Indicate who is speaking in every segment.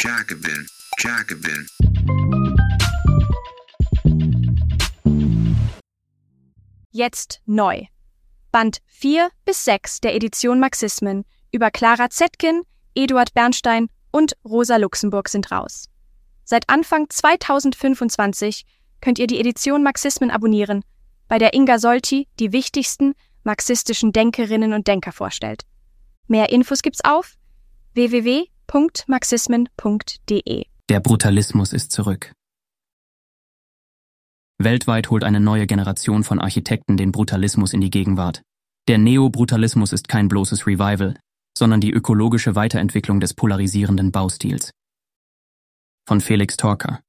Speaker 1: Jacobin, Jacobin.
Speaker 2: Jetzt neu. Band 4 bis 6 der Edition Marxismen über Clara Zetkin, Eduard Bernstein und Rosa Luxemburg sind raus. Seit Anfang 2025 könnt ihr die Edition Marxismen abonnieren, bei der Inga Solti die wichtigsten marxistischen Denkerinnen und Denker vorstellt. Mehr Infos gibt's auf www.marxismen.de.
Speaker 3: Der Brutalismus ist zurück. Weltweit holt eine neue Generation von Architekten den Brutalismus in die Gegenwart. Der Neobrutalismus ist kein bloßes Revival, sondern die ökologische Weiterentwicklung des polarisierenden Baustils. Von Felix Torcker.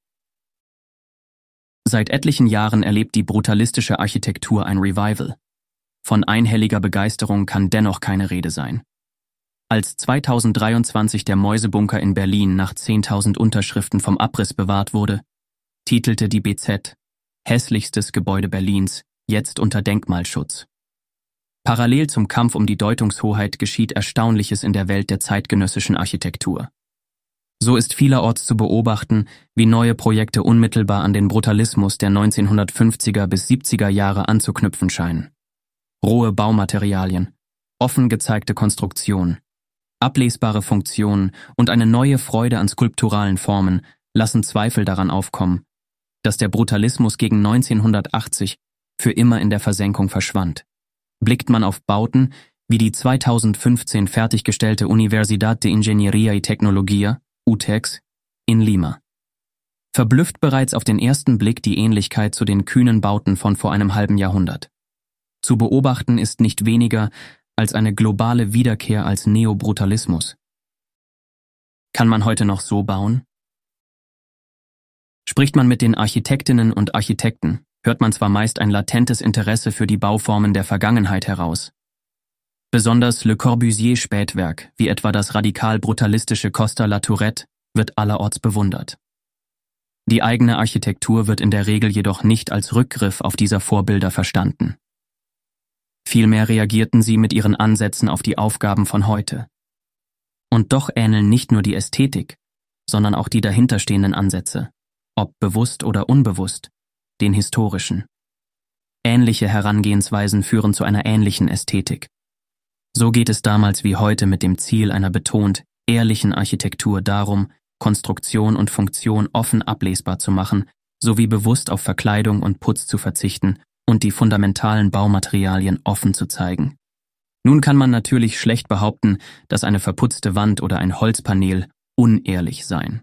Speaker 3: Seit etlichen Jahren erlebt die brutalistische Architektur ein Revival. Von einhelliger Begeisterung kann dennoch keine Rede sein. Als 2023 der Mäusebunker in Berlin nach 10.000 Unterschriften vom Abriss bewahrt wurde, titelte die BZ: Hässlichstes Gebäude Berlins, jetzt unter Denkmalschutz. Parallel zum Kampf um die Deutungshoheit geschieht Erstaunliches in der Welt der zeitgenössischen Architektur. So ist vielerorts zu beobachten, wie neue Projekte unmittelbar an den Brutalismus der 1950er bis 70er Jahre anzuknüpfen scheinen. Rohe Baumaterialien, offen gezeigte Konstruktion, ablesbare Funktionen und eine neue Freude an skulpturalen Formen lassen Zweifel daran aufkommen, dass der Brutalismus gegen 1980 für immer in der Versenkung verschwand. Blickt man auf Bauten wie die 2015 fertiggestellte Universidad de Ingeniería y Tecnología, UTEX, in Lima. Verblüfft bereits auf den ersten Blick die Ähnlichkeit zu den kühnen Bauten von vor einem halben Jahrhundert. Zu beobachten ist nicht weniger als eine globale Wiederkehr als Neobrutalismus. Kann man heute noch so bauen? Spricht man mit den Architektinnen und Architekten, hört man zwar meist ein latentes Interesse für die Bauformen der Vergangenheit heraus. Besonders Le Corbusier-Spätwerk, wie etwa das radikal-brutalistische Costa La Tourette, wird allerorts bewundert. Die eigene Architektur wird in der Regel jedoch nicht als Rückgriff auf dieser Vorbilder verstanden. Vielmehr reagierten sie mit ihren Ansätzen auf die Aufgaben von heute. Und doch ähneln nicht nur die Ästhetik, sondern auch die dahinterstehenden Ansätze, ob bewusst oder unbewusst, den historischen. Ähnliche Herangehensweisen führen zu einer ähnlichen Ästhetik. So geht es damals wie heute mit dem Ziel einer betont ehrlichen Architektur darum, Konstruktion und Funktion offen ablesbar zu machen, sowie bewusst auf Verkleidung und Putz zu verzichten und die fundamentalen Baumaterialien offen zu zeigen. Nun kann man natürlich schlecht behaupten, dass eine verputzte Wand oder ein Holzpanel unehrlich seien.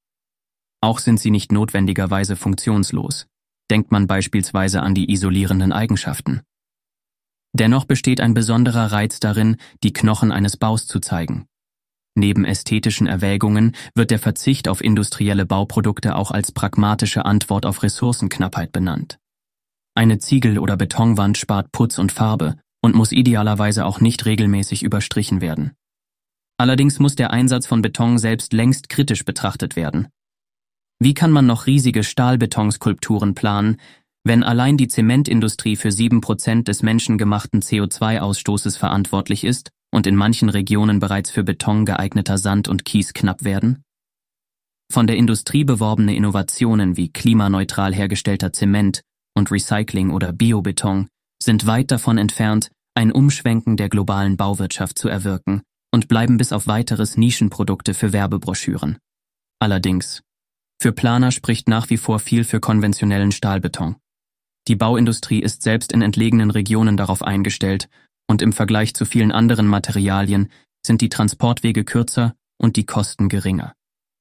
Speaker 3: Auch sind sie nicht notwendigerweise funktionslos. Denkt man beispielsweise an die isolierenden Eigenschaften. Dennoch besteht ein besonderer Reiz darin, die Knochen eines Baus zu zeigen. Neben ästhetischen Erwägungen wird der Verzicht auf industrielle Bauprodukte auch als pragmatische Antwort auf Ressourcenknappheit benannt. Eine Ziegel- oder Betonwand spart Putz und Farbe und muss idealerweise auch nicht regelmäßig überstrichen werden. Allerdings muss der Einsatz von Beton selbst längst kritisch betrachtet werden. Wie kann man noch riesige Stahlbetonskulpturen planen, wenn allein die Zementindustrie für 7% des menschengemachten CO2-Ausstoßes verantwortlich ist und in manchen Regionen bereits für Beton geeigneter Sand und Kies knapp werden? Von der Industrie beworbene Innovationen wie klimaneutral hergestellter Zement und Recycling oder Biobeton sind weit davon entfernt, ein Umschwenken der globalen Bauwirtschaft zu erwirken und bleiben bis auf weiteres Nischenprodukte für Werbebroschüren. Allerdings, für Planer spricht nach wie vor viel für konventionellen Stahlbeton. Die Bauindustrie ist selbst in entlegenen Regionen darauf eingestellt und im Vergleich zu vielen anderen Materialien sind die Transportwege kürzer und die Kosten geringer.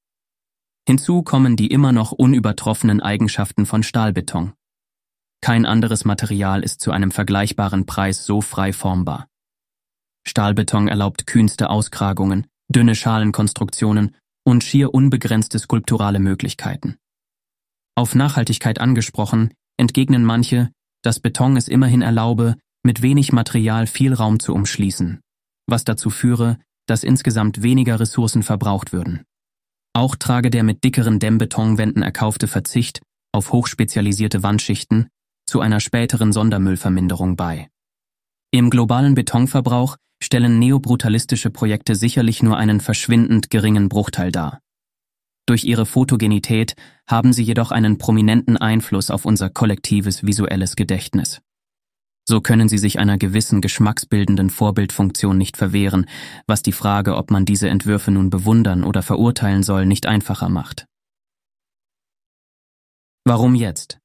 Speaker 3: Hinzu kommen die immer noch unübertroffenen Eigenschaften von Stahlbeton. Kein anderes Material ist zu einem vergleichbaren Preis so frei formbar. Stahlbeton erlaubt kühnste Auskragungen, dünne Schalenkonstruktionen und schier unbegrenzte skulpturale Möglichkeiten. Auf Nachhaltigkeit angesprochen, entgegnen manche, dass Beton es immerhin erlaube, mit wenig Material viel Raum zu umschließen, was dazu führe, dass insgesamt weniger Ressourcen verbraucht würden. Auch trage der mit dickeren Dämmbetonwänden erkaufte Verzicht auf hochspezialisierte Wandschichten zu einer späteren Sondermüllverminderung bei. Im globalen Betonverbrauch stellen neobrutalistische Projekte sicherlich nur einen verschwindend geringen Bruchteil dar. Durch ihre Photogenität haben sie jedoch einen prominenten Einfluss auf unser kollektives visuelles Gedächtnis. So können sie sich einer gewissen geschmacksbildenden Vorbildfunktion nicht verwehren, was die Frage, ob man diese Entwürfe nun bewundern oder verurteilen soll, nicht einfacher macht. Warum jetzt?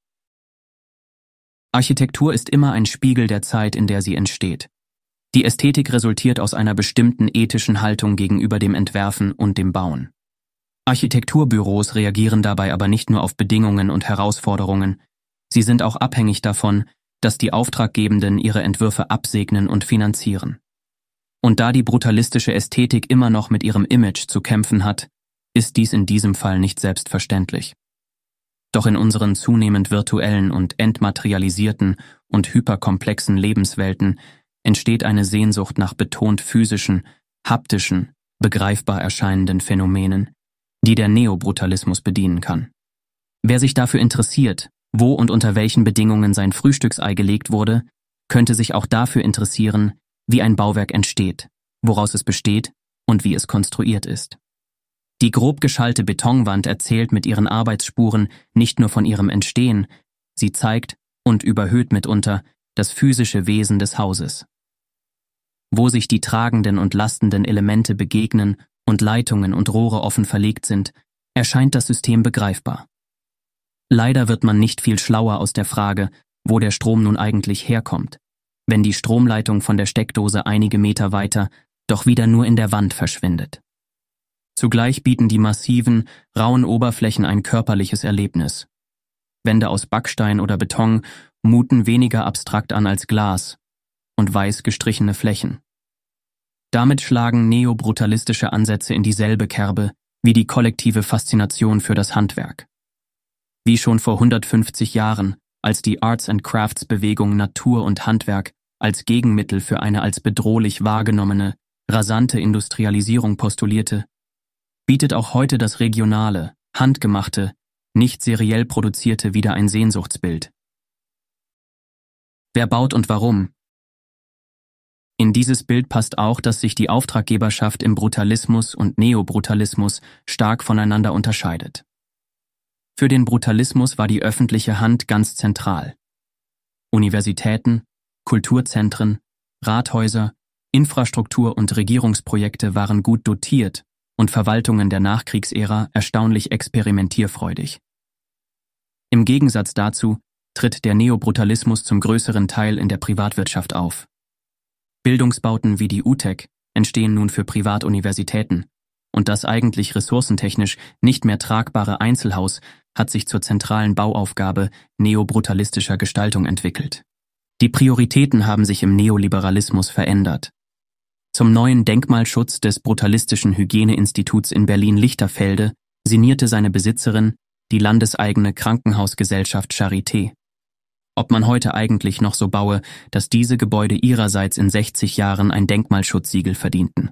Speaker 3: Architektur ist immer ein Spiegel der Zeit, in der sie entsteht. Die Ästhetik resultiert aus einer bestimmten ethischen Haltung gegenüber dem Entwerfen und dem Bauen. Architekturbüros reagieren dabei aber nicht nur auf Bedingungen und Herausforderungen, sie sind auch abhängig davon, dass die Auftraggebenden ihre Entwürfe absegnen und finanzieren. Und da die brutalistische Ästhetik immer noch mit ihrem Image zu kämpfen hat, ist dies in diesem Fall nicht selbstverständlich. Doch in unseren zunehmend virtuellen und entmaterialisierten und hyperkomplexen Lebenswelten entsteht eine Sehnsucht nach betont physischen, haptischen, begreifbar erscheinenden Phänomenen, die der Neobrutalismus bedienen kann. Wer sich dafür interessiert, wo und unter welchen Bedingungen sein Frühstücksei gelegt wurde, könnte sich auch dafür interessieren, wie ein Bauwerk entsteht, woraus es besteht und wie es konstruiert ist. Die grob geschallte Betonwand erzählt mit ihren Arbeitsspuren nicht nur von ihrem Entstehen, sie zeigt und überhöht mitunter das physische Wesen des Hauses. Wo sich die tragenden und lastenden Elemente begegnen und Leitungen und Rohre offen verlegt sind, erscheint das System begreifbar. Leider wird man nicht viel schlauer aus der Frage, wo der Strom nun eigentlich herkommt, wenn die Stromleitung von der Steckdose einige Meter weiter doch wieder nur in der Wand verschwindet. Zugleich bieten die massiven, rauen Oberflächen ein körperliches Erlebnis. Wände aus Backstein oder Beton muten weniger abstrakt an als Glas und weiß gestrichene Flächen. Damit schlagen neobrutalistische Ansätze in dieselbe Kerbe wie die kollektive Faszination für das Handwerk. Wie schon vor 150 Jahren, als die Arts-and-Crafts-Bewegung Natur und Handwerk als Gegenmittel für eine als bedrohlich wahrgenommene, rasante Industrialisierung postulierte, bietet auch heute das regionale, handgemachte, nicht seriell produzierte wieder ein Sehnsuchtsbild. Wer baut und warum? In dieses Bild passt auch, dass sich die Auftraggeberschaft im Brutalismus und Neobrutalismus stark voneinander unterscheidet. Für den Brutalismus war die öffentliche Hand ganz zentral. Universitäten, Kulturzentren, Rathäuser, Infrastruktur- und Regierungsprojekte waren gut dotiert und Verwaltungen der Nachkriegsära erstaunlich experimentierfreudig. Im Gegensatz dazu tritt der Neobrutalismus zum größeren Teil in der Privatwirtschaft auf. Bildungsbauten wie die UTEC entstehen nun für Privatuniversitäten, und das eigentlich ressourcentechnisch nicht mehr tragbare Einzelhaus hat sich zur zentralen Bauaufgabe neobrutalistischer Gestaltung entwickelt. Die Prioritäten haben sich im Neoliberalismus verändert. Zum neuen Denkmalschutz des brutalistischen Hygieneinstituts in Berlin-Lichterfelde sanierte seine Besitzerin die landeseigene Krankenhausgesellschaft Charité. Ob man heute eigentlich noch so baue, dass diese Gebäude ihrerseits in 60 Jahren ein Denkmalschutzsiegel verdienten.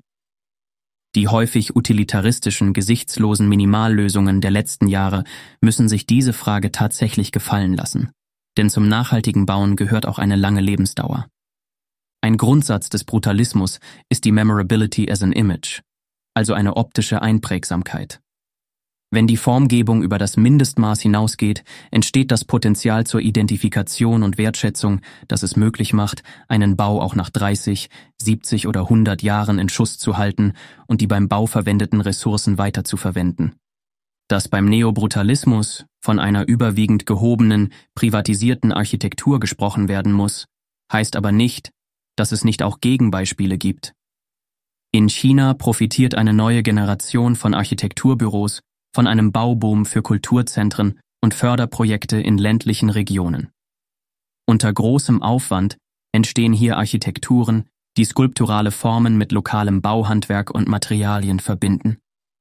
Speaker 3: Die häufig utilitaristischen, gesichtslosen Minimallösungen der letzten Jahre müssen sich diese Frage tatsächlich gefallen lassen. Denn zum nachhaltigen Bauen gehört auch eine lange Lebensdauer. Ein Grundsatz des Brutalismus ist die Memorability as an Image, also eine optische Einprägsamkeit. Wenn die Formgebung über das Mindestmaß hinausgeht, entsteht das Potenzial zur Identifikation und Wertschätzung, das es möglich macht, einen Bau auch nach 30, 70 oder 100 Jahren in Schuss zu halten und die beim Bau verwendeten Ressourcen weiterzuverwenden. Dass beim Neobrutalismus von einer überwiegend gehobenen, privatisierten Architektur gesprochen werden muss, heißt aber nicht, dass es nicht auch Gegenbeispiele gibt. In China profitiert eine neue Generation von Architekturbüros von einem Bauboom für Kulturzentren und Förderprojekte in ländlichen Regionen. Unter großem Aufwand entstehen hier Architekturen, die skulpturale Formen mit lokalem Bauhandwerk und Materialien verbinden.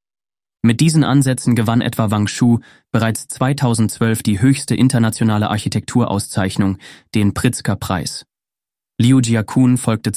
Speaker 3: Mit diesen Ansätzen gewann etwa Wang Shu bereits 2012 die höchste internationale Architekturauszeichnung, den Pritzker-Preis. Liu Jiakun folgte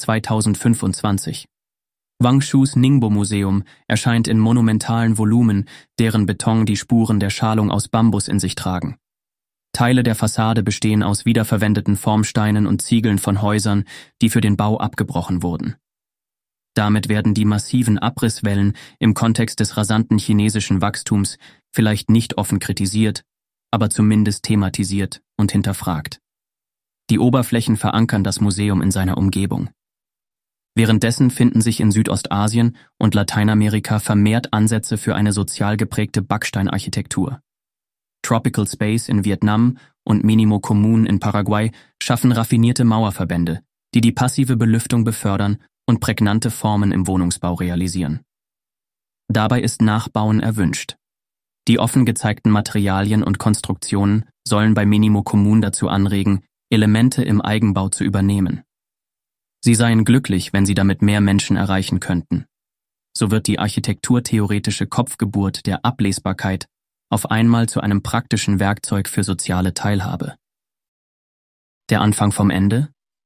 Speaker 3: 2025. Wang Shus Ningbo-Museum erscheint in monumentalen Volumen, deren Beton die Spuren der Schalung aus Bambus in sich tragen. Teile der Fassade bestehen aus wiederverwendeten Formsteinen und Ziegeln von Häusern, die für den Bau abgebrochen wurden. Damit werden die massiven Abrisswellen im Kontext des rasanten chinesischen Wachstums vielleicht nicht offen kritisiert, aber zumindest thematisiert und hinterfragt. Die Oberflächen verankern das Museum in seiner Umgebung. Währenddessen finden sich in Südostasien und Lateinamerika vermehrt Ansätze für eine sozial geprägte Backsteinarchitektur. Tropical Space in Vietnam und Minimo Común in Paraguay schaffen raffinierte Mauerverbände, die die passive Belüftung befördern und prägnante Formen im Wohnungsbau realisieren. Dabei ist Nachbauen erwünscht. Die offen gezeigten Materialien und Konstruktionen sollen bei Minimo Común dazu anregen, Elemente im Eigenbau zu übernehmen. Sie seien glücklich, wenn sie damit mehr Menschen erreichen könnten. So wird die architekturtheoretische Kopfgeburt der Ablesbarkeit auf einmal zu einem praktischen Werkzeug für soziale Teilhabe. Der Anfang vom Ende?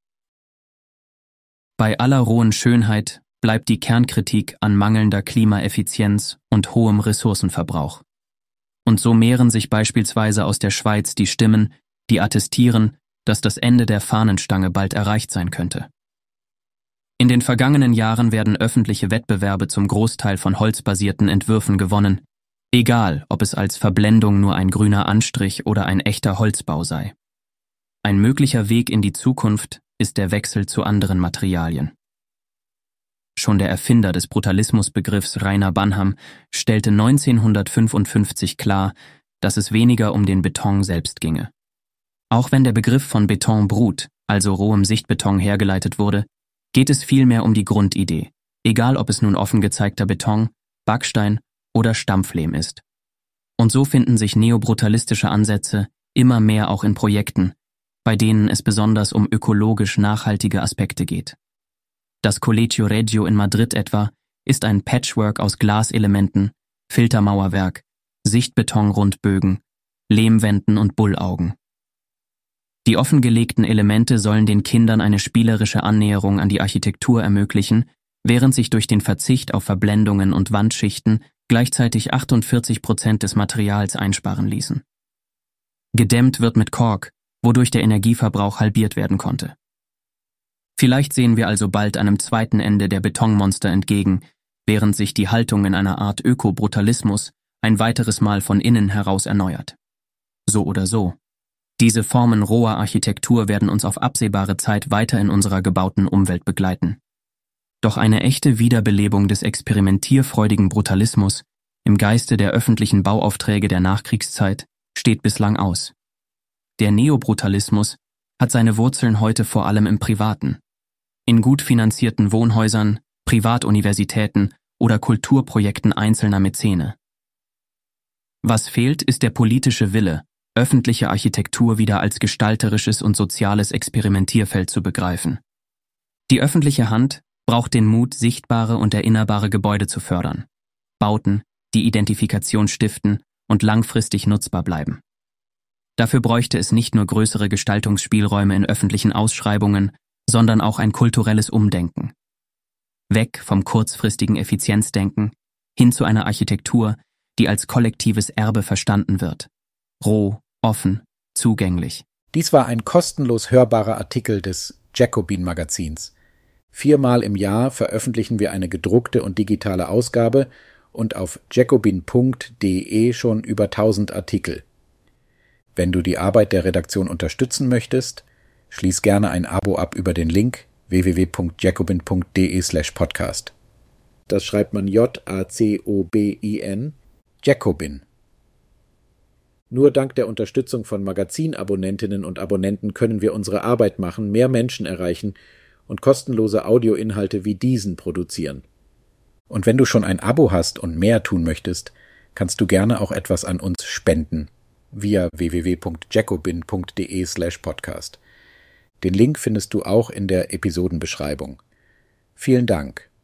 Speaker 3: Bei aller rohen Schönheit bleibt die Kernkritik an mangelnder Klimaeffizienz und hohem Ressourcenverbrauch. Und so mehren sich beispielsweise aus der Schweiz die Stimmen, die attestieren, dass das Ende der Fahnenstange bald erreicht sein könnte. In den vergangenen Jahren werden öffentliche Wettbewerbe zum Großteil von holzbasierten Entwürfen gewonnen, egal ob es als Verblendung nur ein grüner Anstrich oder ein echter Holzbau sei. Ein möglicher Weg in die Zukunft ist der Wechsel zu anderen Materialien. Schon der Erfinder des Brutalismusbegriffs Rainer Banham stellte 1955 klar, dass es weniger um den Beton selbst ginge. Auch wenn der Begriff von Beton brut, also rohem Sichtbeton, hergeleitet wurde, geht es vielmehr um die Grundidee, egal ob es nun offen gezeigter Beton, Backstein oder Stampflehm ist. Und so finden sich neobrutalistische Ansätze immer mehr auch in Projekten, bei denen es besonders um ökologisch nachhaltige Aspekte geht. Das Colegio Reggio in Madrid etwa ist ein Patchwork aus Glaselementen, Filtermauerwerk, Sichtbetonrundbögen, Lehmwänden und Bullaugen. Die offengelegten Elemente sollen den Kindern eine spielerische Annäherung an die Architektur ermöglichen, während sich durch den Verzicht auf Verblendungen und Wandschichten gleichzeitig 48% des Materials einsparen ließen. Gedämmt wird mit Kork, wodurch der Energieverbrauch halbiert werden konnte. Vielleicht sehen wir also bald einem zweiten Ende der Betonmonster entgegen, während sich die Haltung in einer Art Ökobrutalismus ein weiteres Mal von innen heraus erneuert. So oder so. Diese Formen roher Architektur werden uns auf absehbare Zeit weiter in unserer gebauten Umwelt begleiten. Doch eine echte Wiederbelebung des experimentierfreudigen Brutalismus im Geiste der öffentlichen Bauaufträge der Nachkriegszeit steht bislang aus. Der Neobrutalismus hat seine Wurzeln heute vor allem im Privaten. In gut finanzierten Wohnhäusern, Privatuniversitäten oder Kulturprojekten einzelner Mäzene. Was fehlt, ist der politische Wille, öffentliche Architektur wieder als gestalterisches und soziales Experimentierfeld zu begreifen. Die öffentliche Hand braucht den Mut, sichtbare und erinnerbare Gebäude zu fördern. Bauten, die Identifikation stiften und langfristig nutzbar bleiben. Dafür bräuchte es nicht nur größere Gestaltungsspielräume in öffentlichen Ausschreibungen, sondern auch ein kulturelles Umdenken. Weg vom kurzfristigen Effizienzdenken hin zu einer Architektur, die als kollektives Erbe verstanden wird. Roh, offen, zugänglich.
Speaker 4: Dies war ein kostenlos hörbarer Artikel des Jacobin-Magazins. 4-mal im Jahr veröffentlichen wir eine gedruckte und digitale Ausgabe und auf jacobin.de schon über 1000 Artikel. Wenn du die Arbeit der Redaktion unterstützen möchtest, schließ gerne ein Abo ab über den Link www.jacobin.de/podcast. Das schreibt man Jacobin, Jacobin. Nur dank der Unterstützung von Magazinabonnentinnen und Abonnenten können wir unsere Arbeit machen, mehr Menschen erreichen und kostenlose Audioinhalte wie diesen produzieren. Und wenn du schon ein Abo hast und mehr tun möchtest, kannst du gerne auch etwas an uns spenden via www.jacobin.de/podcast. Den Link findest du auch in der Episodenbeschreibung. Vielen Dank.